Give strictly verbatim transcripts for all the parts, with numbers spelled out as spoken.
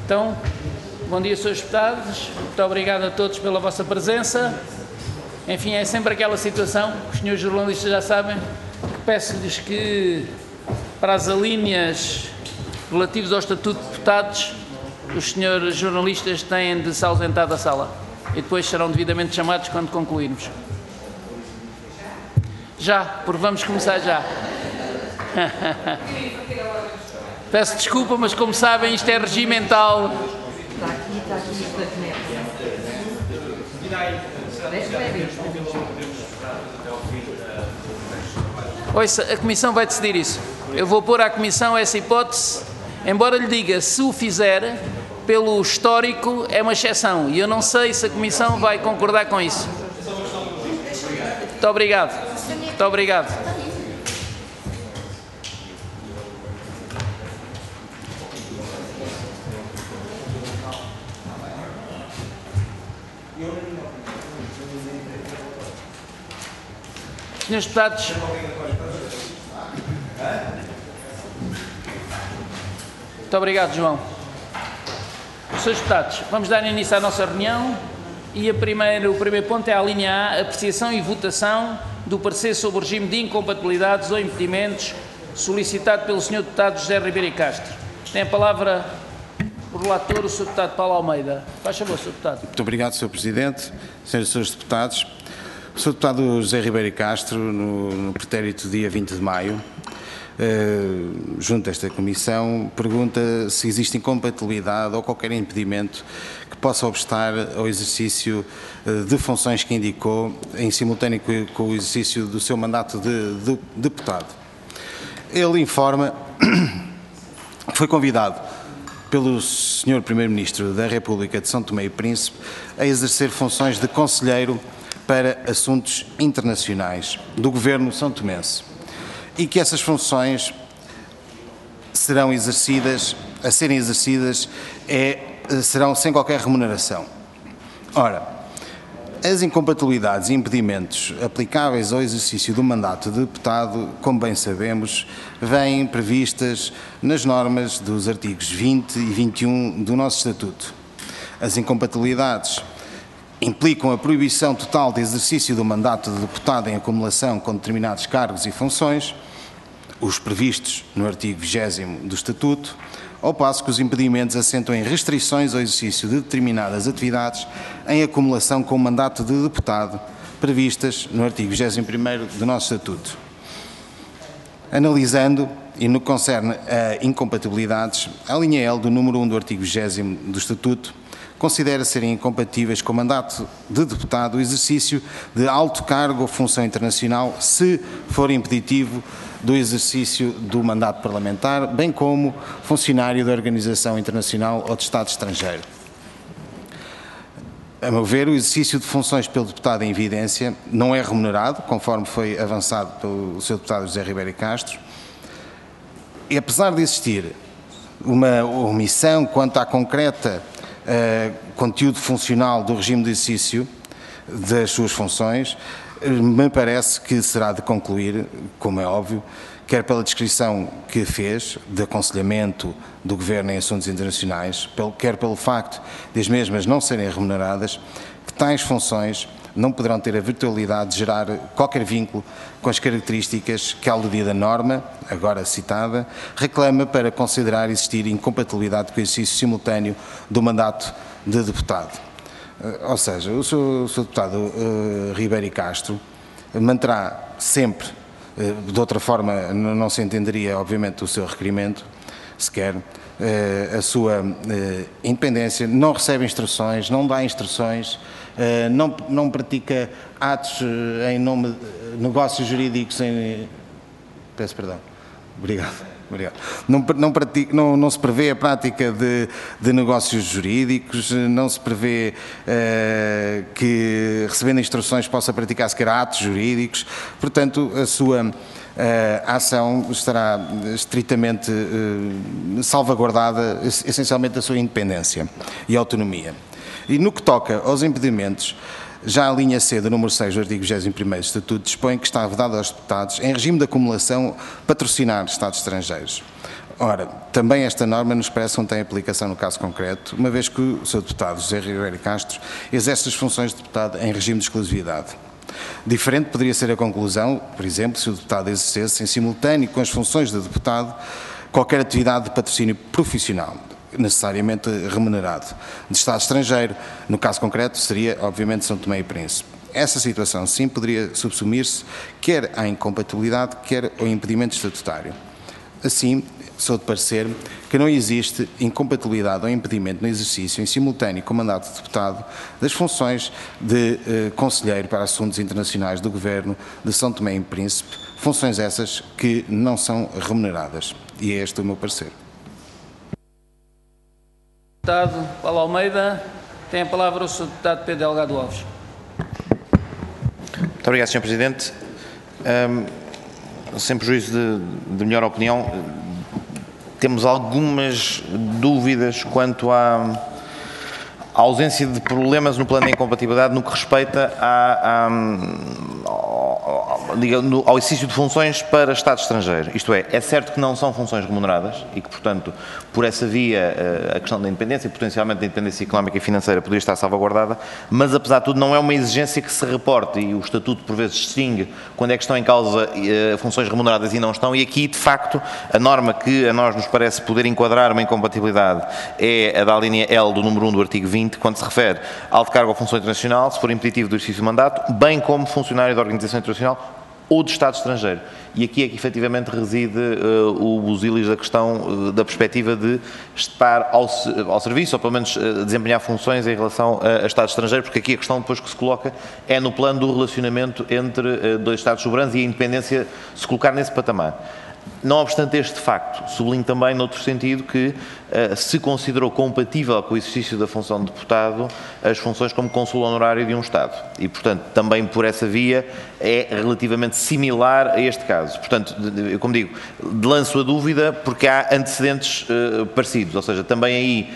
Então, bom dia, senhores deputados. Muito obrigado a todos pela vossa presença. Enfim, é sempre aquela situação, os senhores jornalistas já sabem, que peço-lhes que, para as alíneas relativas ao Estatuto de Deputados, os senhores jornalistas têm de se ausentar da sala e depois serão devidamente chamados quando concluirmos. Já, porque vamos começar já. Peço desculpa, mas como sabem, isto é regimental. Está aqui, está aqui, está Ouça, a Comissão vai decidir isso. Eu vou pôr à Comissão essa hipótese, embora lhe diga, se o fizer, pelo histórico, é uma exceção. E eu não sei se a Comissão vai concordar com isso. Muito obrigado. Muito obrigado. Senhores deputados, muito obrigado, João. Senhores deputados, vamos dar início à nossa reunião e a primeira, o primeiro ponto é a linha A, apreciação e votação do parecer sobre o regime de incompatibilidades ou impedimentos solicitado pelo senhor deputado José Ribeiro Castro. Tem a palavra o relator, o senhor deputado Paulo Almeida. Faz favor, senhor deputado. Muito obrigado, senhor Presidente, senhores e senhores deputados. O senhor deputado José Ribeiro Castro, no, no pretérito dia vinte de maio, eh, junto a esta Comissão, pergunta se existe incompatibilidade ou qualquer impedimento que possa obstar ao exercício eh, de funções que indicou em simultâneo com, com o exercício do seu mandato de, de deputado. Ele informa que foi convidado pelo senhor Primeiro-Ministro da República de São Tomé e Príncipe a exercer funções de conselheiro para assuntos internacionais do Governo são-tomense e que essas funções serão exercidas, a serem exercidas, é, serão sem qualquer remuneração. Ora, as incompatibilidades e impedimentos aplicáveis ao exercício do mandato de deputado, como bem sabemos, vêm previstas nas normas dos artigos vinte e vinte e um do nosso Estatuto. As incompatibilidades implicam a proibição total de exercício do mandato de deputado em acumulação com determinados cargos e funções, os previstos no artigo vigésimo do Estatuto, ao passo que os impedimentos assentam em restrições ao exercício de determinadas atividades em acumulação com o mandato de deputado, previstas no artigo vigésimo primeiro do nosso Estatuto. Analisando, e no que concerne a incompatibilidades, a linha L do número um do artigo vigésimo do Estatuto considera serem incompatíveis com o mandato de deputado o exercício de alto cargo ou função internacional se for impeditivo do exercício do mandato parlamentar, bem como funcionário da organização internacional ou de Estado estrangeiro. A meu ver, o exercício de funções pelo deputado em evidência não é remunerado, conforme foi avançado pelo senhor deputado José Ribeiro Castro, e apesar de existir uma omissão quanto à concreta Uh, conteúdo funcional do regime de exercício das suas funções, me parece que será de concluir, como é óbvio, quer pela descrição que fez de aconselhamento do Governo em assuntos internacionais, quer pelo facto de as mesmas não serem remuneradas, que tais funções não poderão ter a virtualidade de gerar qualquer vínculo com as características que a aludida norma, agora citada, reclama para considerar existir incompatibilidade com o exercício simultâneo do mandato de deputado. Ou seja, o senhor deputado uh, Ribeiro Castro manterá sempre, uh, de outra forma não se entenderia obviamente o seu requerimento, sequer, a sua independência, não recebe instruções, não dá instruções, não, não pratica atos em nome de negócios jurídicos em... Peço perdão. Obrigado. Obrigado. Não, não, pratica, não, não se prevê a prática de, de negócios jurídicos, não se prevê uh, que recebendo instruções possa praticar sequer atos jurídicos, portanto a sua a ação estará estritamente uh, salvaguardada, essencialmente a sua independência e autonomia. E no que toca aos impedimentos, já a linha C do número seis do artigo vigésimo primeiro do Estatuto dispõe que está vedado aos deputados, em regime de acumulação, patrocinar Estados estrangeiros. Ora, também esta norma nos parece que não tem aplicação no caso concreto, uma vez que o seu deputado, José Ribeiro Castro, exerce as funções de deputado em regime de exclusividade. Diferente poderia ser a conclusão, por exemplo, se o deputado exercesse em simultâneo com as funções de deputado qualquer atividade de patrocínio profissional, necessariamente remunerado, de Estado estrangeiro. No caso concreto seria, obviamente, São Tomé e Príncipe. Essa situação, sim, poderia subsumir-se quer à incompatibilidade, quer ao impedimento estatutário. Assim, sou de parecer que não existe incompatibilidade ou impedimento no exercício em simultâneo com o mandato de deputado das funções de eh, conselheiro para assuntos internacionais do Governo de São Tomé e Príncipe, funções essas que não são remuneradas. E é este o meu parecer. Deputado Paulo Almeida, tem a palavra o senhor Deputado Pedro Delgado Alves. Muito obrigado, senhor Presidente. Um, sem prejuízo de, de melhor opinião, temos algumas dúvidas quanto à, à ausência de problemas no plano de incompatibilidade no que respeita à, à, ao, ao, ao exercício de funções para Estado estrangeiro. Isto é, é certo que não são funções remuneradas e que, portanto, por essa via a questão da independência e potencialmente da independência económica e financeira poderia estar salvaguardada, mas apesar de tudo não é uma exigência que se reporte e o Estatuto por vezes distingue quando é que estão em causa uh, funções remuneradas e não estão, e aqui de facto a norma que a nós nos parece poder enquadrar uma incompatibilidade é a da linha L do número um do artigo vinte, quando se refere ao alto cargo ou função internacional, se for impeditivo do exercício do mandato, bem como funcionário da organização internacional ou de Estado estrangeiro. E aqui é que efetivamente reside uh, o busilis da questão, uh, da perspectiva de estar ao, ao serviço, ou pelo menos uh, desempenhar funções em relação a, a Estado estrangeiro, porque aqui a questão depois que se coloca é no plano do relacionamento entre uh, dois Estados soberanos e a independência se colocar nesse patamar. Não obstante este facto, sublinho também, noutro sentido, que uh, se considerou compatível com o exercício da função de deputado as funções como cônsul honorário de um Estado. E, portanto, também por essa via é relativamente similar a este caso. Portanto, eu, como digo, lanço a dúvida porque há antecedentes uh, parecidos, ou seja, também aí,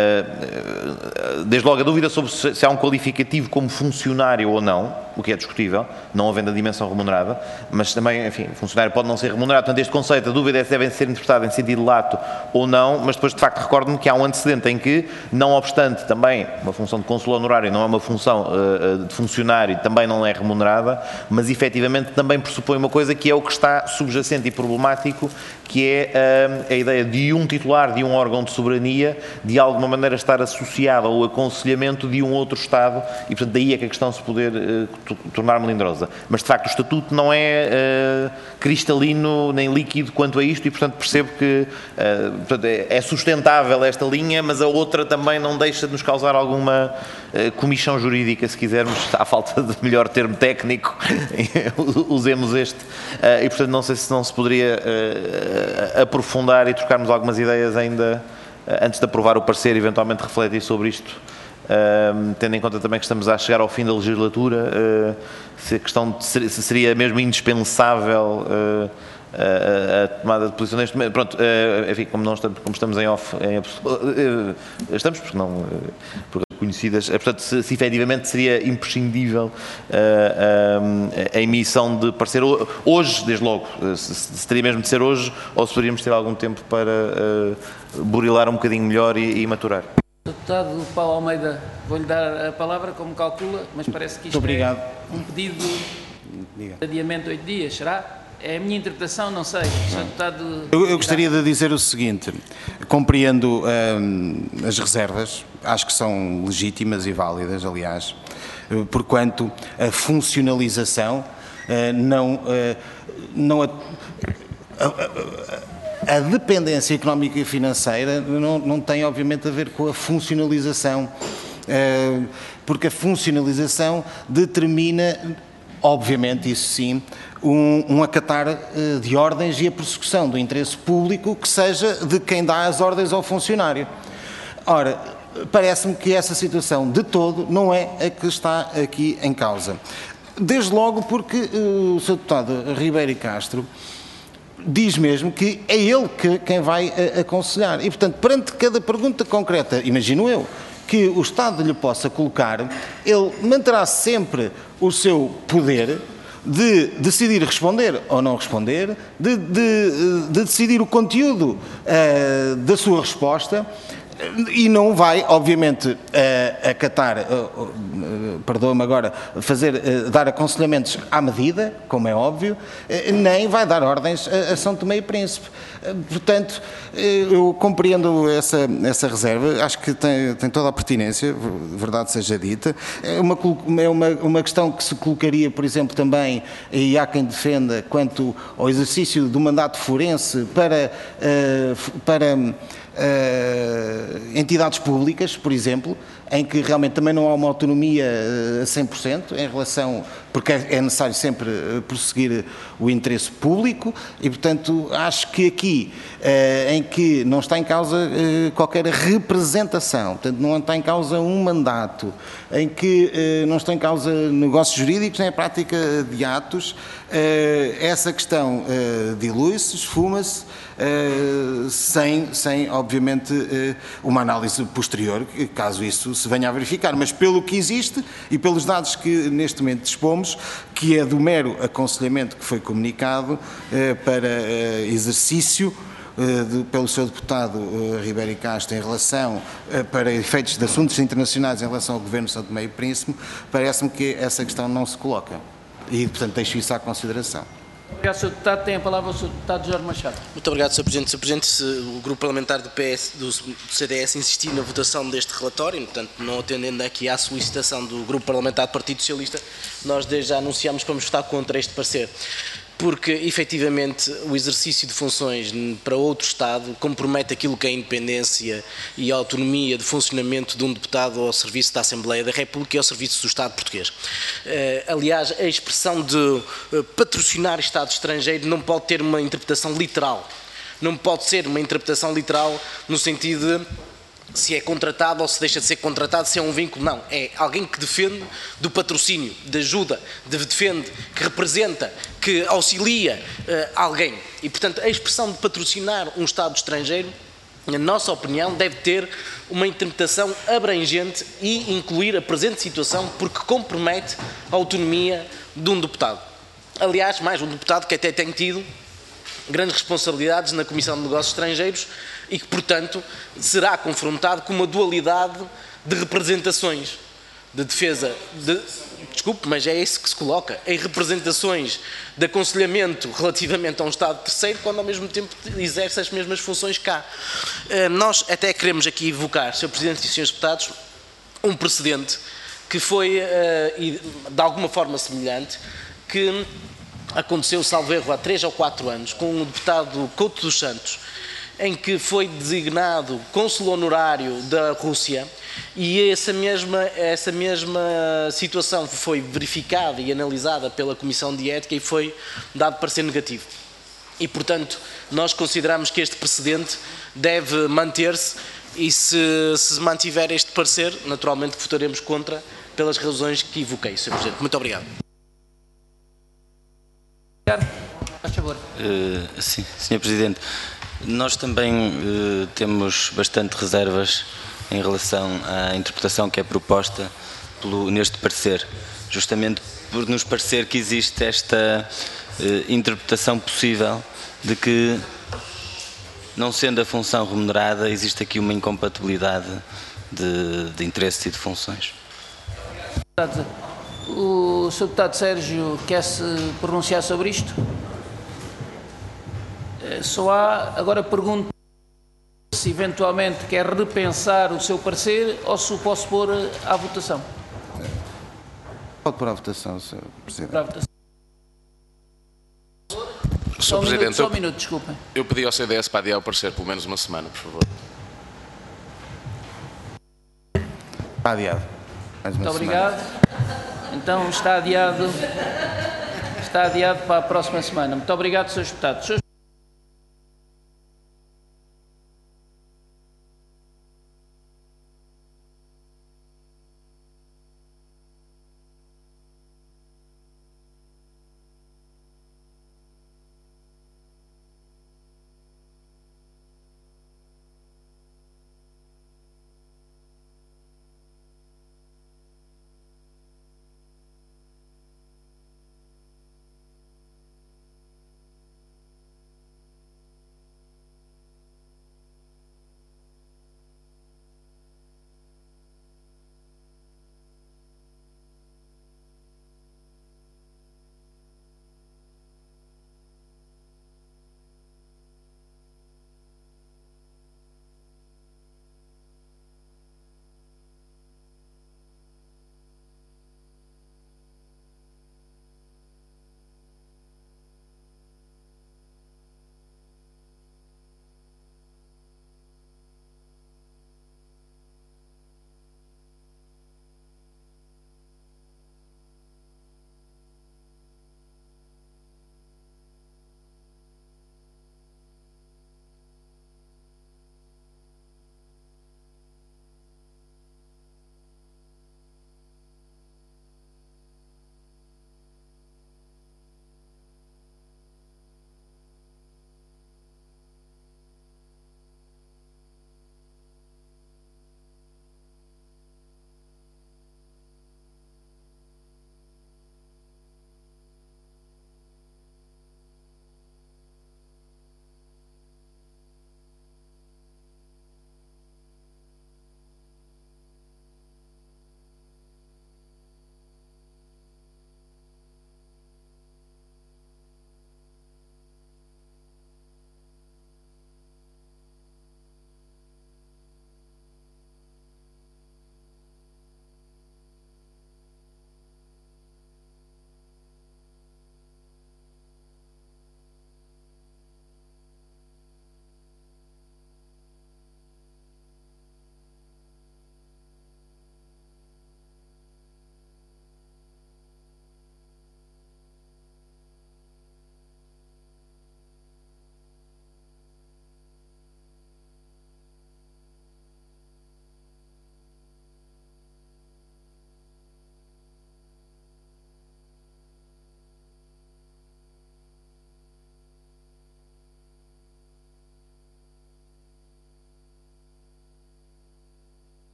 uh, desde logo a dúvida sobre se, se há um qualificativo como funcionário ou não, o que é discutível, não havendo a dimensão remunerada, mas também, enfim, funcionário pode não ser remunerado. Portanto, este conceito, a dúvida é se devem ser interpretados em sentido lato ou não, mas depois, de facto, recordo-me que há um antecedente em que, não obstante também uma função de cônsul honorário não é uma função uh, de funcionário, também não é remunerada, mas efetivamente também pressupõe uma coisa que é o que está subjacente e problemático, que é uh, a ideia de um titular de um órgão de soberania, de alguma maneira estar associado ao aconselhamento de um outro Estado, e portanto daí é que a questão se poder uh, tornar melindrosa. Mas de facto o Estatuto não é uh, cristalino nem líquido quanto a isto e portanto percebo que uh, portanto, é, é sustentável esta linha, mas a outra também não deixa de nos causar alguma uh, comichão jurídica, se quisermos, à falta de melhor termo técnico, usemos este, uh, e portanto não sei se não se poderia uh, aprofundar e trocarmos algumas ideias ainda uh, antes de aprovar o parecer, eventualmente refletir sobre isto. Uh, tendo em conta também que estamos a chegar ao fim da legislatura, uh, se a questão de, se seria mesmo indispensável uh, a, a tomada de posição neste momento. Pronto, uh, enfim, como, não estamos, como estamos em off, em, uh, estamos porque não, uh, porque conhecidas, portanto, se, se efetivamente seria imprescindível uh, uh, a emissão de parecer hoje, desde logo, se, se teria mesmo de ser hoje ou se poderíamos ter algum tempo para uh, burilar um bocadinho melhor e, e maturar. Deputado Paulo Almeida, vou-lhe dar a palavra, como calcula, mas parece que isto é um pedido de adiamento de oito dias, será? É a minha interpretação, não sei. senhor Deputado... Eu, eu gostaria de dizer o seguinte, compreendo hum, as reservas, acho que são legítimas e válidas, aliás, porquanto a funcionalização uh, não... Uh, não a, a, a, A dependência económica e financeira não, não tem, obviamente, a ver com a funcionalização, porque a funcionalização determina, obviamente, isso sim, um, um acatar de ordens e a persecução do interesse público que seja de quem dá as ordens ao funcionário. Ora, parece-me que essa situação, de todo, não é a que está aqui em causa. Desde logo porque o senhor Deputado Ribeiro Castro diz mesmo que é ele que, quem vai a, aconselhar. E, portanto, perante cada pergunta concreta, imagino eu, que o Estado lhe possa colocar, ele manterá sempre o seu poder de decidir responder ou não responder, de, de, de decidir o conteúdo uh, da sua resposta, e não vai, obviamente, uh, acatar, uh, uh, perdoa-me agora, fazer, uh, dar aconselhamentos à medida, como é óbvio, uh, nem vai dar ordens a, a São Tomé e Príncipe. Uh, portanto, uh, eu compreendo essa, essa reserva, acho que tem, tem toda a pertinência, verdade seja dita. É uma, é uma, uma questão que se colocaria, por exemplo, também, e há quem defenda, quanto ao exercício do mandato forense para, uh, para Uh, entidades públicas, por exemplo, em que realmente também não há uma autonomia a cem por cento em relação, porque é necessário sempre prosseguir o interesse público e, portanto, acho que aqui, uh, em que não está em causa uh, qualquer representação, portanto, não está em causa um mandato, em que uh, não está em causa negócios jurídicos nem a prática de atos, uh, essa questão uh, dilui-se, esfuma-se, uh, sem, sem, obviamente, uh, uma análise posterior, caso isso se venha a verificar, mas pelo que existe e pelos dados que neste momento dispomos, que é do mero aconselhamento que foi comunicado eh, para eh, exercício eh, de, pelo seu deputado eh, Ribeiro Castro em relação, eh, para efeitos de assuntos internacionais em relação ao Governo de São Tomé e Príncipe, parece-me que essa questão não se coloca e, portanto, deixo isso à consideração. Obrigado, senhor Deputado. Tem a palavra o senhor Deputado Jorge Machado. Muito obrigado, senhor Presidente. senhor Presidente, se o Grupo Parlamentar do, P S, do C D S insistir na votação deste relatório, portanto, não atendendo aqui à solicitação do Grupo Parlamentar do Partido Socialista, nós desde já anunciamos que vamos votar contra este parecer. Porque, efetivamente, o exercício de funções para outro Estado compromete aquilo que é a independência e a autonomia de funcionamento de um deputado ao serviço da Assembleia da República e ao serviço do Estado português. Aliás, a expressão de patrocinar Estado estrangeiro não pode ter uma interpretação literal. Não pode ser uma interpretação literal no sentido de se é contratado ou se deixa de ser contratado, se é um vínculo. Não, é alguém que defende do patrocínio, de ajuda, de defende, que representa, que auxilia uh, alguém. E, portanto, a expressão de patrocinar um Estado estrangeiro, na nossa opinião, deve ter uma interpretação abrangente e incluir a presente situação, porque compromete a autonomia de um deputado. Aliás, mais um deputado que até tem tido grandes responsabilidades na Comissão de Negócios Estrangeiros e que, portanto, será confrontado com uma dualidade de representações de defesa, de, desculpe, mas é isso que se coloca, em representações de aconselhamento relativamente a um Estado terceiro, quando ao mesmo tempo exerce as mesmas funções cá. Nós até queremos aqui evocar, senhor Presidente e senhores Deputados, um precedente que foi, de alguma forma semelhante, que aconteceu, salvo erro, há três ou quatro anos, com o deputado Couto dos Santos, em que foi designado cônsul honorário da Rússia e essa mesma, essa mesma situação foi verificada e analisada pela Comissão de Ética e foi dado parecer negativo. E, portanto, nós consideramos que este precedente deve manter-se e se se mantiver este parecer, naturalmente votaremos contra pelas razões que evoquei, senhor Presidente. Muito obrigado. Faz favor. Uh, sim, senhor Presidente, nós também uh, temos bastante reservas em relação à interpretação que é proposta pelo, neste parecer, justamente por nos parecer que existe esta uh, interpretação possível de que, não sendo a função remunerada, existe aqui uma incompatibilidade de, de interesses e de funções. O senhor Deputado Sérgio quer se pronunciar sobre isto? Só há, agora pergunto se eventualmente quer repensar o seu parecer ou se o posso pôr à votação. Pode pôr à votação, senhor Presidente. Para a votação. senhor Só um Presidente, minuto, só um eu, minuto, desculpem. eu pedi ao C D S para adiar o parecer pelo menos uma semana, por favor. Está adiado. Mais uma Muito semana. obrigado. Então está adiado, está adiado para a próxima semana. Muito obrigado, senhores Deputados.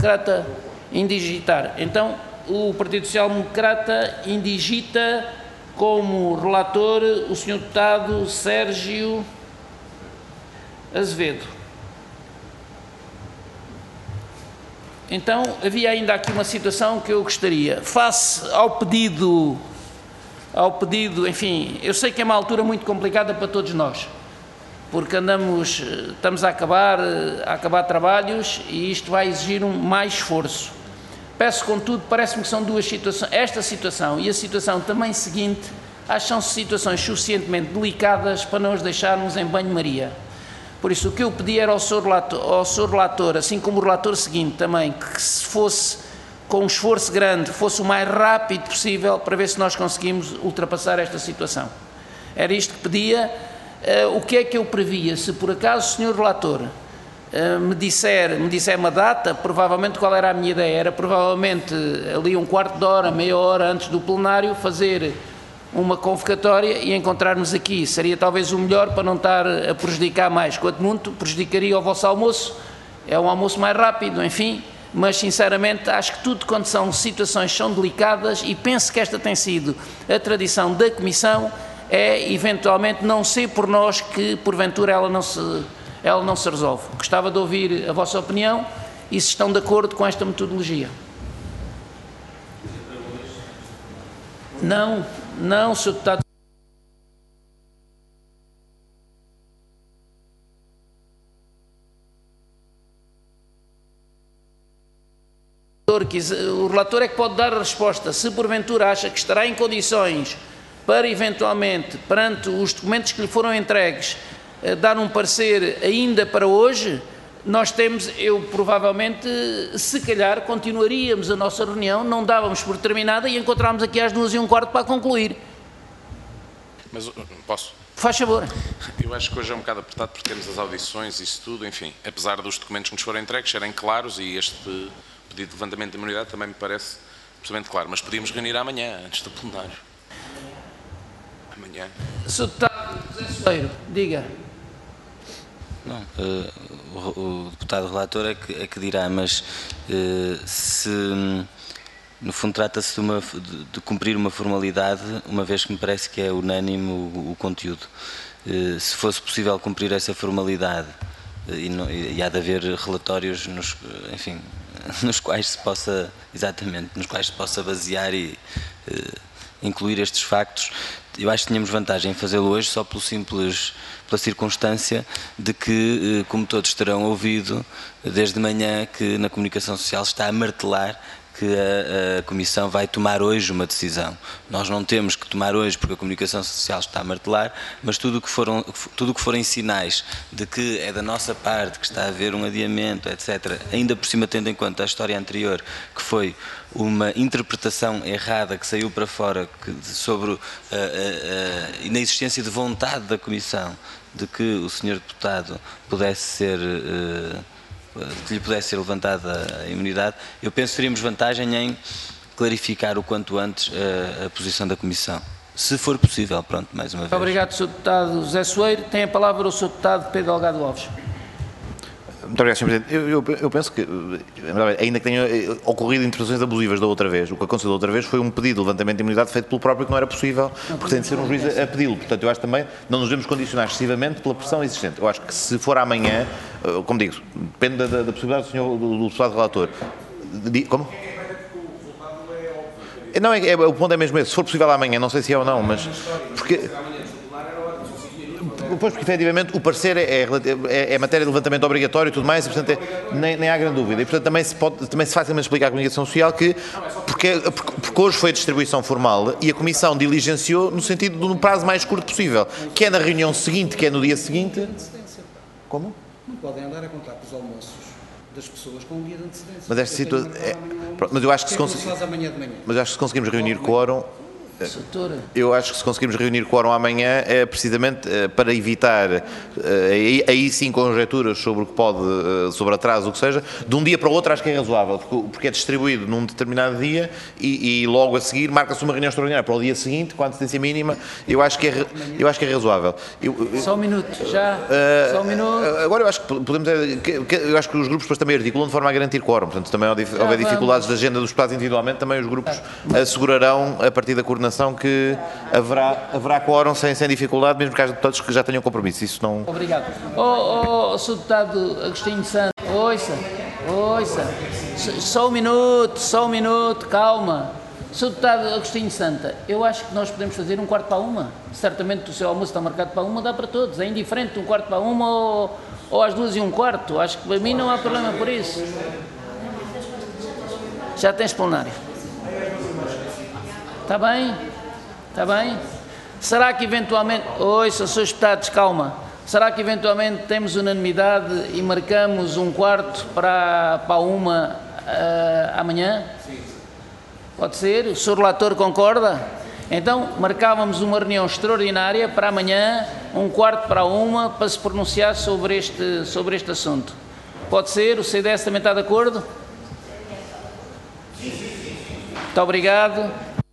Democrata indigitar. Então, o Partido Social Democrata indigita como relator o senhor Deputado Sérgio Azevedo. Então, havia ainda aqui uma situação que eu gostaria, face ao pedido, ao pedido, enfim, eu sei que é uma altura muito complicada para todos nós, porque andamos, estamos a acabar, a acabar trabalhos e isto vai exigir um mais esforço. Peço, contudo, parece-me que são duas situações, esta situação e a situação também seguinte, acho que são situações suficientemente delicadas para não os deixarmos em banho-maria. Por isso, o que eu pedi era ao senhor relator, ao senhor relator, assim como o relator seguinte também, que se fosse com um esforço grande, fosse o mais rápido possível para ver se nós conseguimos ultrapassar esta situação. Era isto que pedia. Uh, o que é que eu previa? Se por acaso o senhor relator uh, me, disser, me disser uma data, provavelmente qual era a minha ideia? Era provavelmente ali um quarto de hora, meia hora antes do plenário, fazer uma convocatória e encontrarmos aqui. Seria talvez o melhor para não estar a prejudicar mais. Quanto muito, prejudicaria o vosso almoço. É um almoço mais rápido, enfim, mas sinceramente acho que tudo quando são situações são delicadas e penso que esta tem sido a tradição da Comissão, é eventualmente não ser por nós que porventura ela não se, ela não se resolve. Gostava de ouvir a vossa opinião e se estão de acordo com esta metodologia. Não, não, senhor Deputado. O relator é que pode dar a resposta. Se porventura acha que estará em condições para eventualmente, perante os documentos que lhe foram entregues, dar um parecer ainda para hoje, nós temos, eu provavelmente, se calhar, continuaríamos a nossa reunião, não dávamos por terminada e encontrávamos aqui às duas e um quarto para concluir. Mas posso? Faz favor. Eu acho que hoje é um bocado apertado porque temos as audições e isso tudo, enfim, apesar dos documentos que nos foram entregues serem claros e este pedido de levantamento de imunidade também me parece absolutamente claro, mas podíamos reunir amanhã, antes do plenário. Amanhã. senhor Deputado José Soeiro, diga. Não, uh, o, o deputado relator é que, é que dirá, mas uh, se no fundo trata-se de, de, de cumprir uma formalidade, uma vez que me parece que é unânime o, o conteúdo. Uh, se fosse possível cumprir essa formalidade uh, e, não, e, e há de haver relatórios nos, enfim, nos quais se possa, exatamente, nos quais se possa basear e uh, incluir estes factos, eu acho que tínhamos vantagem em fazê-lo hoje só pelo simples, pela circunstância de que, como todos terão ouvido, desde manhã que na comunicação social está a martelar que a, a Comissão vai tomar hoje uma decisão. Nós não temos que tomar hoje porque a comunicação social está a martelar, mas tudo o que foram, tudo o que forem sinais de que é da nossa parte, que está a haver um adiamento, etcétera, ainda por cima tendo em conta a história anterior, que foi uma interpretação errada que saiu para fora que, sobre a, a, a inexistência de vontade da Comissão de que o senhor Deputado pudesse ser... Uh, que lhe pudesse ser levantada a imunidade, eu penso que teríamos vantagem em clarificar o quanto antes a, a posição da Comissão. Se for possível, pronto, mais uma vez. Obrigado, senhor Deputado José Soeiro. Tem a palavra o senhor Deputado Pedro Delgado Alves. Muito obrigado, senhor Presidente. Eu, eu, eu penso que, ainda que tenha ocorrido interpretações abusivas da outra vez, o que aconteceu da outra vez foi um pedido de levantamento de imunidade feito pelo próprio que não era possível, porque tem de ser um juiz a, a pedi-lo. Portanto, eu acho também não nos devemos condicionar excessivamente pela pressão existente. Eu acho que se for amanhã, como digo, depende da, da possibilidade do senhor, do, do deputado relator. Como? Não, é, é, o ponto é mesmo esse. Se for possível amanhã, não sei se é ou não, mas... Porque... Pois, porque efetivamente o parecer é, é, é matéria de levantamento obrigatório e tudo mais, e portanto é, nem, nem há grande dúvida. E portanto também se, pode, também se facilmente explica à comunicação social que, porque, porque, porque hoje foi a distribuição formal e a Comissão diligenciou no sentido de no prazo mais curto possível, que é na reunião seguinte, que é no dia seguinte. Como? Não podem andar a contar com os almoços das pessoas com um dia de antecedência. Mas esta situação. É, mas eu acho que se, cons... amanhã de manhã? Mas acho que se conseguimos reunir quórum. Doutora. Eu acho que se conseguirmos reunir quórum amanhã é precisamente para evitar aí, aí sim conjecturas sobre o que pode, sobre atraso, o que seja, de um dia para o outro acho que é razoável, porque é distribuído num determinado dia e, e logo a seguir marca-se uma reunião extraordinária para o dia seguinte, com a antecedência mínima, eu acho que é, eu acho que é razoável. Eu, Só um minuto, já, uh, só um minuto. Agora eu acho que podemos, eu acho que os grupos depois também articulam de forma a garantir quórum, portanto também houver Já dificuldades vamos. da agenda dos deputados individualmente, também os grupos assegurarão a partir da coordenação que haverá, haverá quórum sem, sem dificuldade, mesmo que haja deputados que já tenham compromisso. Isso não... Obrigado. Oh, oh, senhor Deputado Agostinho Santos, ouça, ouça, só um minuto, só um minuto, calma. senhor Deputado Agostinho Santa, eu acho que nós podemos fazer um quarto para uma. Certamente o seu almoço está marcado para uma, dá para todos. É indiferente um quarto para uma ou, ou às duas e um quarto. Acho que para mim não há problema por isso. Já tens plenário. Está bem? Está bem? Será que eventualmente... Ouça, senhores deputados, calma. Será que eventualmente temos unanimidade e marcamos um quarto para, para uma uh, amanhã? Sim. Pode ser? O senhor relator concorda? Então, marcávamos uma reunião extraordinária para amanhã, um quarto para uma, para se pronunciar sobre este, sobre este assunto. Pode ser? O C D S também está de acordo? Muito obrigado.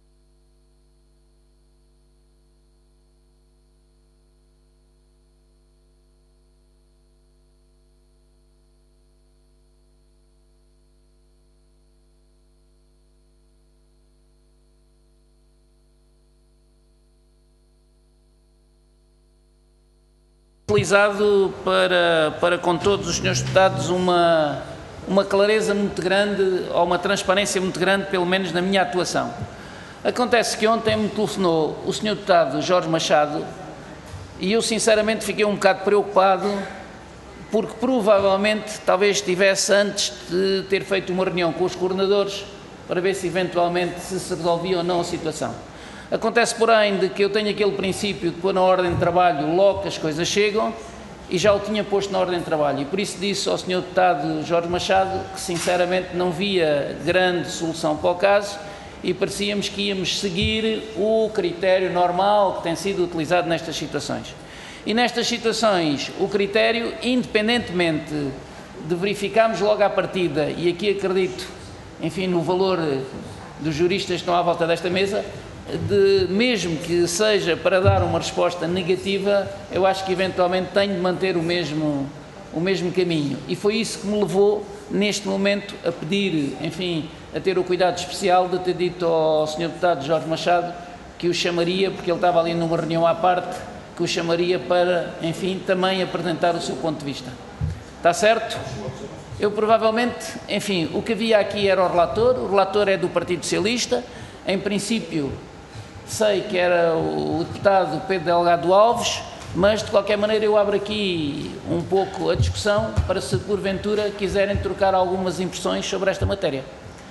Utilizado para, para com todos os senhores deputados uma, uma clareza muito grande, ou uma transparência muito grande, pelo menos na minha atuação. Acontece que ontem me telefonou o senhor deputado Jorge Machado e eu sinceramente fiquei um bocado preocupado porque provavelmente talvez estivesse antes de ter feito uma reunião com os coordenadores para ver se eventualmente se, se resolvia ou não a situação. Acontece, porém, de que eu tenho aquele princípio de pôr na ordem de trabalho logo que as coisas chegam e já o tinha posto na ordem de trabalho. E por isso disse ao senhor deputado Jorge Machado que, sinceramente, não via grande solução para o caso e parecíamos que íamos seguir o critério normal que tem sido utilizado nestas situações. E nestas situações, o critério, independentemente de verificarmos logo à partida, e aqui acredito, enfim, no valor dos juristas que estão à volta desta mesa, de, mesmo que seja para dar uma resposta negativa, eu acho que eventualmente tenho de manter o mesmo, o mesmo caminho. E foi isso que me levou, neste momento, a pedir, enfim, a ter o cuidado especial de ter dito ao senhor deputado Jorge Machado que o chamaria, porque ele estava ali numa reunião à parte, que o chamaria para, enfim, também apresentar o seu ponto de vista. Está certo? Eu provavelmente, enfim, o que havia aqui era o relator, o relator é do Partido Socialista, em princípio sei que era o deputado Pedro Delgado Alves, mas de qualquer maneira eu abro aqui um pouco a discussão para se porventura quiserem trocar algumas impressões sobre esta matéria.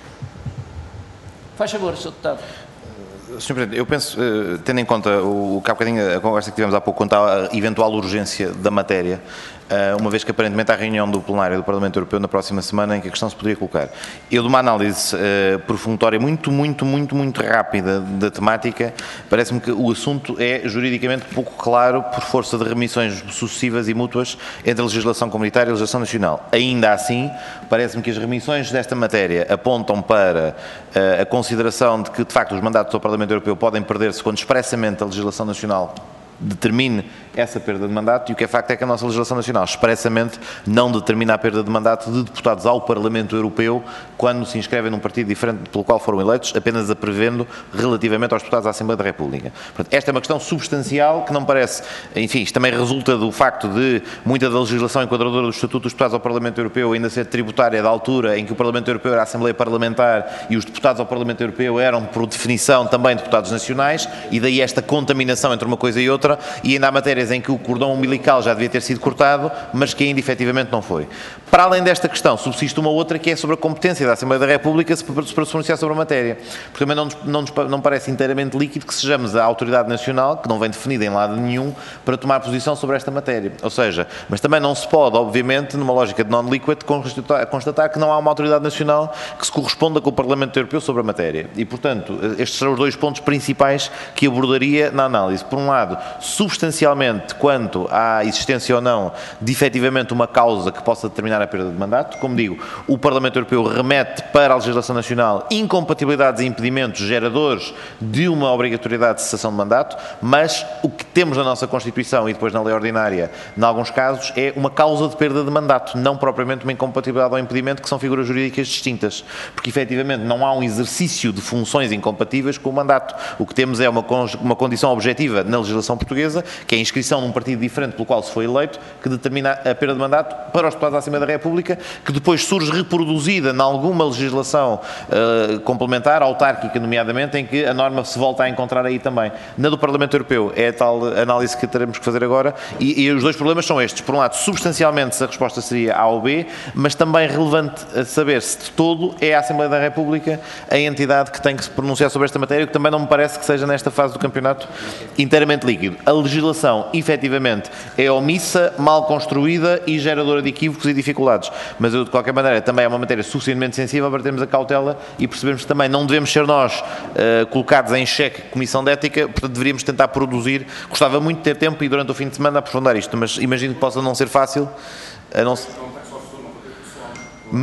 Faz favor, senhor Deputado. senhor Presidente, eu penso, tendo em conta o que há bocadinho, a conversa que tivemos há pouco quanto à eventual urgência da matéria, uma vez que aparentemente há reunião do plenário do Parlamento Europeu na próxima semana em que a questão se poderia colocar. Eu, de uma análise profunditória muito, muito, muito, muito rápida da temática, parece-me que o assunto é juridicamente pouco claro por força de remissões sucessivas e mútuas entre a legislação comunitária e a legislação nacional. Ainda assim, parece-me que as remissões desta matéria apontam para a consideração de que, de facto, os mandatos ao Parlamento Europeu podem perder-se quando expressamente a legislação nacional determine essa perda de mandato, e o que é facto é que a nossa legislação nacional expressamente não determina a perda de mandato de deputados ao Parlamento Europeu quando se inscrevem num partido diferente pelo qual foram eleitos, apenas a prevendo relativamente aos deputados à Assembleia da República. Portanto, esta é uma questão substancial que não parece, enfim, isto também resulta do facto de muita da legislação enquadradora do Estatuto dos Deputados ao Parlamento Europeu ainda ser tributária da altura em que o Parlamento Europeu era a Assembleia Parlamentar e os deputados ao Parlamento Europeu eram, por definição, também deputados nacionais, e daí esta contaminação entre uma coisa e outra, e ainda há matérias em que o cordão umbilical já devia ter sido cortado, mas que ainda efetivamente não foi. Para além desta questão, subsiste uma outra que é sobre a competência da Assembleia da República para se pronunciar sobre a matéria. Porque também não nos, não nos não parece inteiramente líquido que sejamos a autoridade nacional, que não vem definida em lado nenhum, para tomar posição sobre esta matéria. Ou seja, mas também não se pode, obviamente, numa lógica de non-liquid, constatar, constatar que não há uma autoridade nacional que se corresponda com o Parlamento Europeu sobre a matéria. E, portanto, estes são os dois pontos principais que abordaria na análise. Por um lado, substancialmente, quanto à existência ou não de efetivamente uma causa que possa determinar a perda de mandato. Como digo, o Parlamento Europeu remete para a legislação nacional incompatibilidades e impedimentos geradores de uma obrigatoriedade de cessação de mandato, mas o que temos na nossa Constituição e depois na lei ordinária, em alguns casos, é uma causa de perda de mandato, não propriamente uma incompatibilidade ou impedimento, que são figuras jurídicas distintas, porque efetivamente não há um exercício de funções incompatíveis com o mandato. O que temos é uma, uma condição objetiva na legislação portuguesa, que é a inscrição num partido diferente pelo qual se foi eleito, que determina a perda de mandato para os deputados da Assembleia da República, que depois surge reproduzida em alguma legislação uh, complementar, autárquica nomeadamente, em que a norma se volta a encontrar aí também. Na do Parlamento Europeu é a tal análise que teremos que fazer agora, e, e os dois problemas são estes. Por um lado, substancialmente se a resposta seria A ou B, mas também relevante a saber se de todo é a Assembleia da República a entidade que tem que se pronunciar sobre esta matéria, que também não me parece que seja nesta fase do campeonato inteiramente líquido. A legislação, efetivamente, é omissa, mal construída e geradora de equívocos e dificuldades. Mas eu, de qualquer maneira, também é uma matéria suficientemente sensível para termos a cautela e percebermos que também não devemos ser nós uh, colocados em xeque comissão de ética, portanto deveríamos tentar produzir. Gostava muito de ter tempo e durante o fim de semana aprofundar isto, mas imagino que possa não ser fácil. A não... Hum?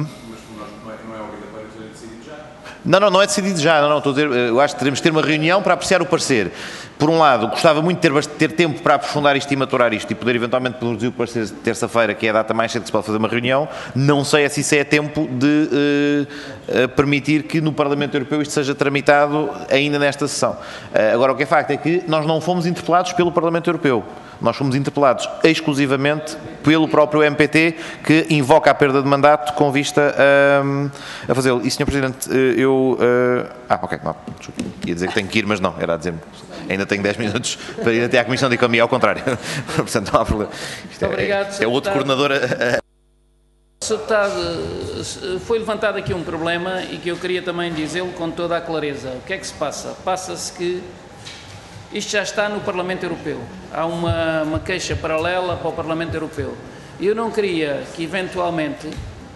Não, não, não é decidido já, não, não, estou a dizer, eu acho que teremos que ter uma reunião para apreciar o parecer. Por um lado, gostava muito de ter, ter tempo para aprofundar isto e maturar isto e poder eventualmente produzir o parecer de terça-feira, que é a data mais cedo que se pode fazer uma reunião. Não sei se isso é tempo de uh, uh, permitir que no Parlamento Europeu isto seja tramitado ainda nesta sessão. Uh, agora, o que é facto é que nós não fomos interpelados pelo Parlamento Europeu. Nós fomos interpelados exclusivamente pelo próprio M P T, que invoca a perda de mandato com vista a, a fazê-lo. E, senhor Presidente, eu... Uh, ah, ok, não, desculpe. Ia dizer que tenho que ir, mas não, era a dizer ainda tenho dez minutos para ir até à Comissão de Economia, ao contrário. Portanto, não há problema. Isto é, obrigado, é, é outro coordenador... Senhor Deputado, foi levantado aqui um problema e que eu queria também dizê-lo com toda a clareza. O que é que se passa? Passa-se que isto já está no Parlamento Europeu. Há uma, uma queixa paralela para o Parlamento Europeu. Eu não queria que, eventualmente,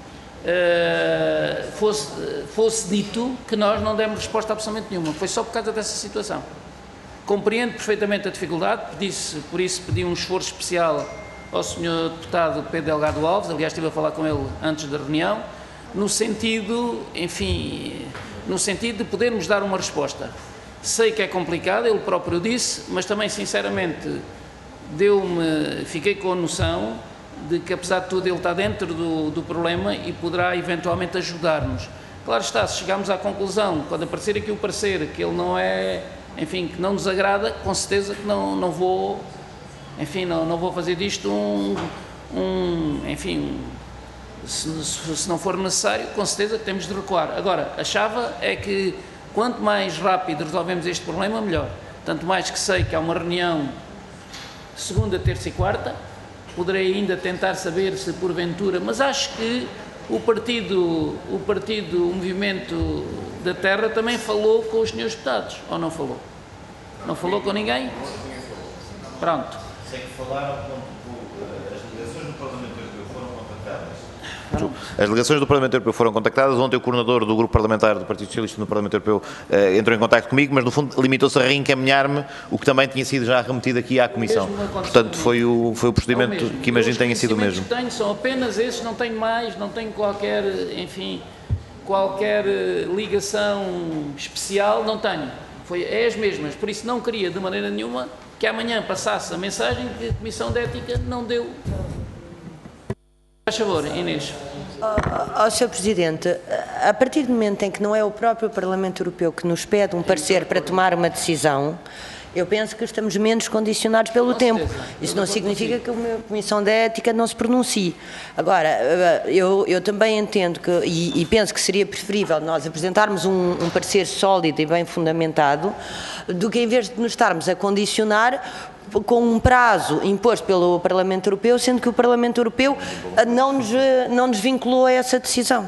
uh, fosse, fosse dito que nós não demos resposta a absolutamente nenhuma. Foi só por causa dessa situação. Compreendo perfeitamente a dificuldade, disse, por isso pedi um esforço especial ao senhor Deputado Pedro Delgado Alves, aliás estive a falar com ele antes da reunião, no sentido, enfim, no sentido de podermos dar uma resposta. Sei que é complicado, ele próprio disse, mas também, sinceramente, deu-me, fiquei com a noção de que, apesar de tudo, ele está dentro do, do problema e poderá, eventualmente, ajudar-nos. Claro está, se chegarmos à conclusão, quando aparecer aqui o parecer, que ele não é, enfim, que não nos agrada, com certeza que não, não vou, enfim, não, não vou fazer disto um, um enfim, um, se, se não for necessário, com certeza que temos de recuar. Agora, achava é que quanto mais rápido resolvemos este problema, melhor. Tanto mais que sei que há uma reunião segunda, terça e quarta, poderei ainda tentar saber se porventura, mas acho que o partido, o partido, o Movimento da Terra também falou com os senhores deputados, ou não falou? Não falou com ninguém? Pronto. Sei que falaram com as delegações do Parlamento Europeu foram contactadas. As delegações do Parlamento Europeu foram contactadas. Ontem o coordenador do grupo parlamentar do Partido Socialista no Parlamento Europeu uh, entrou em contacto comigo, mas no fundo limitou-se a reencaminhar-me o que também tinha sido já remetido aqui à Comissão. Portanto, foi o, foi o procedimento que imagino tenha sido o mesmo. Os que tenho são apenas esses, não tenho mais, não tenho qualquer, enfim, qualquer ligação especial, não tenho. Foi, é as mesmas, por isso não queria de maneira nenhuma que amanhã passasse a mensagem que a Comissão de Ética não deu. Faz favor, Inês. Ó, senhor Presidente, a partir do momento em que não é o próprio Parlamento Europeu que nos pede um parecer para tomar uma decisão, eu penso que estamos menos condicionados pelo tempo. Isso não significa que a Comissão de Ética não se pronuncie. Agora, eu, eu também entendo que, e, e penso que seria preferível nós apresentarmos um, um parecer sólido e bem fundamentado, do que em vez de nos estarmos a condicionar com um prazo imposto pelo Parlamento Europeu, sendo que o Parlamento Europeu não nos, não nos vinculou a essa decisão.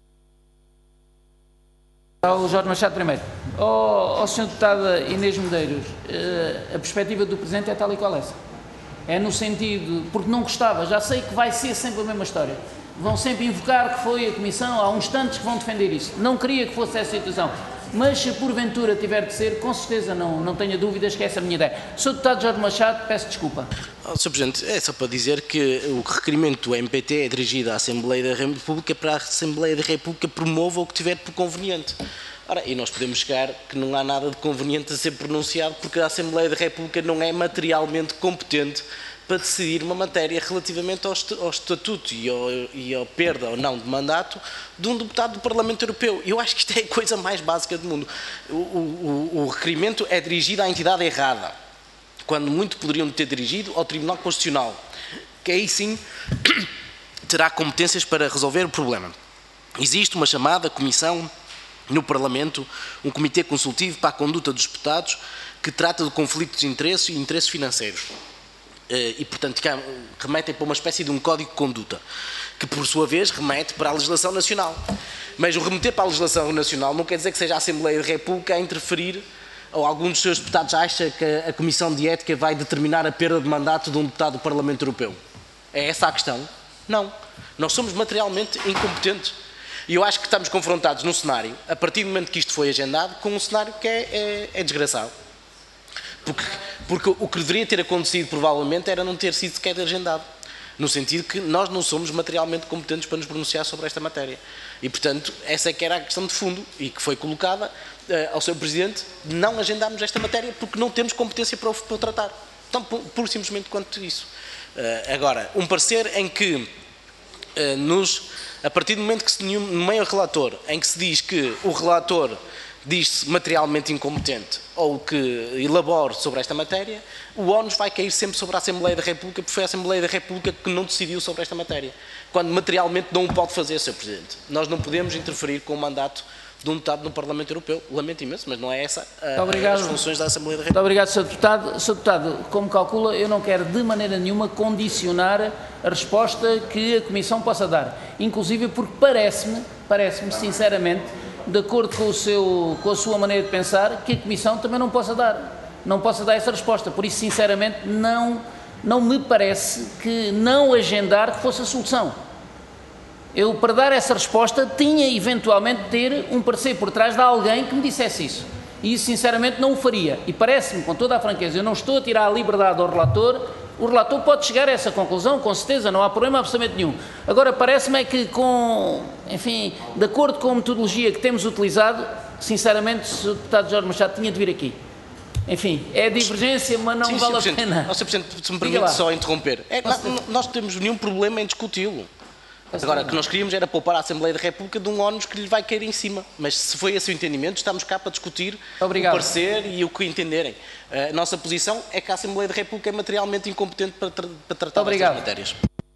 Ao Jorge Machado primeiro. Ao, ao senhor Deputado Inês Medeiros, a perspectiva do Presidente é tal e qual essa. É no sentido, porque não gostava, já sei que vai ser sempre a mesma história. Vão sempre invocar que foi a Comissão, há uns tantos que vão defender isso. Não queria que fosse essa situação, mas se porventura tiver de ser, com certeza não, não tenha dúvidas que essa é a minha ideia. senhor Deputado Jorge Machado, peço desculpa. Oh, senhor Presidente, é só para dizer que o requerimento do M P T é dirigido à Assembleia da República para a Assembleia da República promova o que tiver por conveniente. Ora, e nós podemos chegar que não há nada de conveniente a ser pronunciado porque a Assembleia da República não é materialmente competente para decidir uma matéria relativamente ao, ao estatuto e, ao, e à perda ou não de mandato de um deputado do Parlamento Europeu. Eu acho que isto é a coisa mais básica do mundo. O, o, o requerimento é dirigido à entidade errada, quando muito poderiam ter dirigido ao Tribunal Constitucional, que aí sim terá competências para resolver o problema. Existe uma chamada comissão no Parlamento, um comitê consultivo para a conduta dos deputados que trata de conflitos de interesse e interesses financeiros. E, portanto, remetem para uma espécie de um código de conduta, que, por sua vez, remete para a legislação nacional. Mas o remeter para a legislação nacional não quer dizer que seja a Assembleia da República a interferir, ou algum dos seus deputados acha que a Comissão de Ética vai determinar a perda de mandato de um deputado do Parlamento Europeu. É essa a questão? Não. Nós somos materialmente incompetentes. E eu acho que estamos confrontados num cenário, a partir do momento que isto foi agendado, com um cenário que é, é, é desgraçado. Porque, porque o que deveria ter acontecido, provavelmente, era não ter sido sequer agendado. No sentido que nós não somos materialmente competentes para nos pronunciar sobre esta matéria. E, portanto, essa é que era a questão de fundo e que foi colocada uh, ao senhor Presidente, não agendarmos esta matéria porque não temos competência para o, para o tratar. Então, pura e simplesmente quanto isso. Uh, agora, um parecer em que uh, nos... A partir do momento que se nomeia o relator, em que se diz que o relator diz-se materialmente incompetente ou que elabore sobre esta matéria, o ónus vai cair sempre sobre a Assembleia da República, porque foi a Assembleia da República que não decidiu sobre esta matéria, quando materialmente não o pode fazer, senhor Presidente. Nós não podemos interferir com o mandato de um deputado no Parlamento Europeu. Lamento imenso, mas não é essa a, as funções da Assembleia da República. Muito obrigado, senhor Deputado. senhor Deputado, como calcula, eu não quero de maneira nenhuma condicionar a resposta que a Comissão possa dar. Inclusive porque parece-me, parece-me sinceramente, de acordo com, o seu, com a sua maneira de pensar, que a Comissão também não possa dar. Não possa dar essa resposta. Por isso, sinceramente, não, não me parece que não agendar que fosse a solução. Eu, para dar essa resposta, tinha eventualmente de ter um parecer por trás de alguém que me dissesse isso. E isso, sinceramente, não o faria. E parece-me, com toda a franqueza, eu não estou a tirar a liberdade ao relator, o relator pode chegar a essa conclusão, com certeza, não há problema absolutamente nenhum. Agora, parece-me é que, com, enfim, de acordo com a metodologia que temos utilizado, sinceramente, o senhor Deputado Jorge Machado tinha de vir aqui. Enfim, é divergência, mas não Sim, vale a senhor pena. Ó, senhor Presidente, se me permite só interromper. É, nós, nós não temos nenhum problema em discuti-lo. Agora, o que nós queríamos era poupar a Assembleia da República de um ónus que lhe vai cair em cima. Mas se foi esse o entendimento, estamos cá para discutir Obrigado. o parecer e o que entenderem. A nossa posição é que a Assembleia da República é materialmente incompetente para, tra para tratar Obrigado. destas matérias.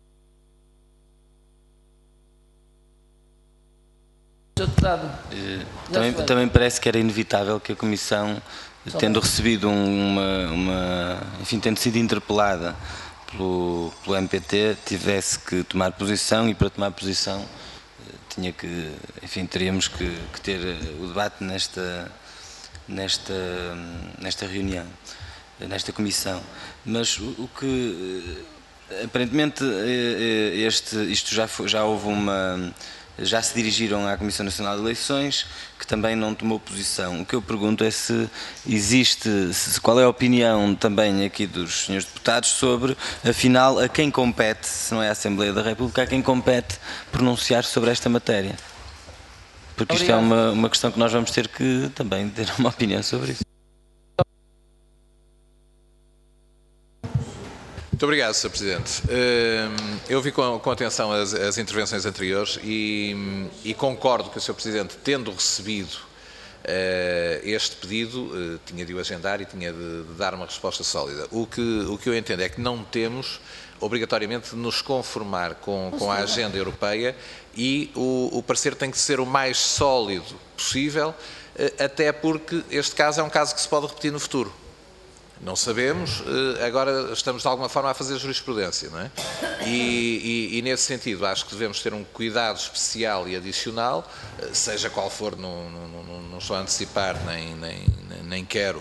senhor Deputado. Também, também parece que era inevitável que a Comissão, tendo recebido uma, uma enfim, tendo sido interpelada Pelo, pelo M P T, tivesse que tomar posição, e para tomar posição tinha que, enfim, teríamos que, que ter o debate nesta, nesta, nesta reunião, nesta comissão. Mas o, o que, aparentemente, este, isto já, foi, já houve uma... Já se dirigiram à Comissão Nacional de Eleições, que também não tomou posição. O que eu pergunto é se existe, se, qual é a opinião também aqui dos senhores deputados sobre, afinal, a quem compete, se não é a Assembleia da República, a quem compete pronunciar sobre esta matéria. Porque isto Obrigado. é uma, uma questão que nós vamos ter que também ter uma opinião sobre isso. Muito obrigado, senhor Presidente. Eu ouvi com, com atenção as, as intervenções anteriores e, e concordo que o senhor Presidente, tendo recebido uh, este pedido, uh, tinha de o agendar e tinha de, de dar uma resposta sólida. O que, o que eu entendo é que não temos, obrigatoriamente, de nos conformar com, com a agenda europeia e o, o parecer tem que ser o mais sólido possível, uh, até porque este caso é um caso que se pode repetir no futuro. Não sabemos, agora estamos de alguma forma a fazer jurisprudência, não é? E, e, e nesse sentido acho que devemos ter um cuidado especial e adicional, seja qual for, não, não, não, não estou a antecipar nem, nem, nem quero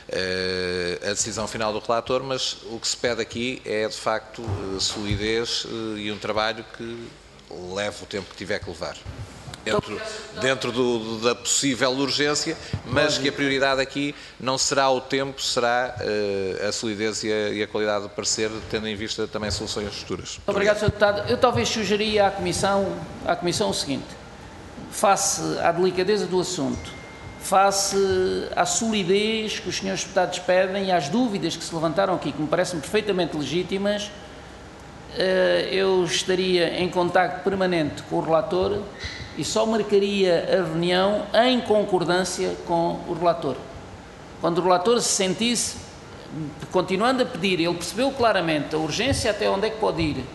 a decisão final do relator, mas o que se pede aqui é de facto solidez e um trabalho que leve o tempo que tiver que levar. Dentro, dentro do, da possível urgência, mas que a prioridade aqui não será o tempo, será uh, a solidez e a, e a qualidade do parecer, tendo em vista também soluções futuras. Muito obrigado, senhor Deputado. Eu talvez sugeria à Comissão, à Comissão o seguinte: face à delicadeza do assunto, face à solidez que os senhores deputados pedem e às dúvidas que se levantaram aqui, que me parecem perfeitamente legítimas, uh, eu estaria em contacto permanente com o relator e só marcaria a reunião em concordância com o relator. Quando o relator se sentisse, continuando a pedir, ele percebeu claramente a urgência até onde é que pode ir,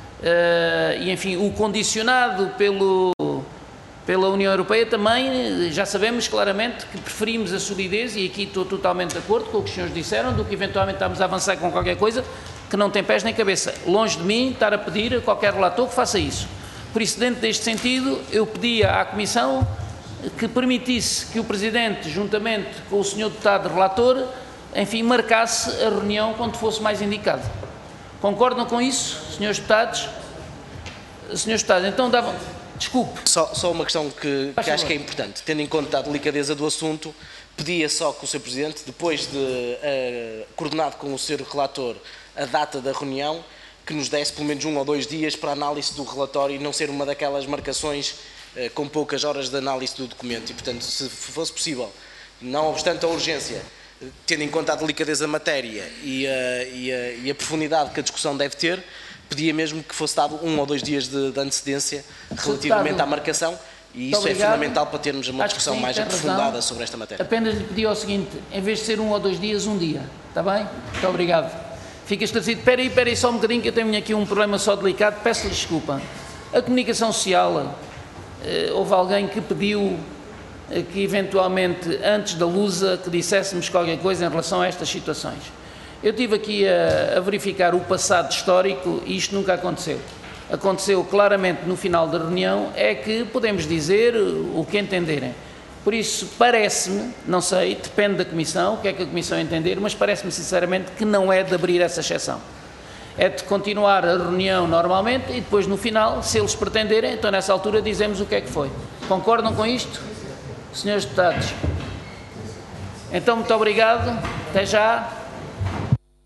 uh, e enfim, o condicionado pelo, pela União Europeia também, já sabemos claramente que preferimos a solidez, e aqui estou totalmente de acordo com o que os senhores disseram, do que eventualmente estamos a avançar com qualquer coisa que não tem pés nem cabeça. Longe de mim estar a pedir a qualquer relator que faça isso. Por isso, dentro deste sentido, eu pedia à Comissão que permitisse que o Presidente, juntamente com o senhor Deputado Relator, enfim, marcasse a reunião quando fosse mais indicado. Concordam com isso, senhores Deputados? Senhores Deputados, então davam... Desculpe. Só, só uma questão que, que acho que é importante. Tendo em conta a delicadeza do assunto, pedia só que o senhor Presidente, depois de, uh, coordenado com o senhor Relator, a data da reunião, que nos desse pelo menos um ou dois dias para a análise do relatório e não ser uma daquelas marcações eh, com poucas horas de análise do documento. E, portanto, se fosse possível, não obstante a urgência, tendo em conta a delicadeza da matéria e a, e, a, e a profundidade que a discussão deve ter, pedia mesmo que fosse dado um ou dois dias de, de antecedência relativamente à marcação, e isso é fundamental para termos uma discussão mais aprofundada sobre esta matéria. Apenas lhe pedi o seguinte: em vez de ser um ou dois dias, um dia. Está bem? Muito obrigado. Fica esclarecido. Espera aí, espera aí só um bocadinho, que eu tenho aqui um problema só delicado. Peço-lhe desculpa. A comunicação social, eh, houve alguém que pediu eh, que eventualmente, antes da Lusa, que disséssemos qualquer coisa em relação a estas situações. Eu estive aqui a, a verificar o passado histórico e isto nunca aconteceu. Aconteceu claramente no final da reunião, é que podemos dizer o que entenderem. Por isso, parece-me, não sei, depende da Comissão, o que é que a Comissão entender, mas parece-me sinceramente que não é de abrir essa exceção. É de continuar a reunião normalmente e depois no final, se eles pretenderem, então nessa altura dizemos o que é que foi. Concordam com isto, senhores deputados? Então, muito obrigado, até já.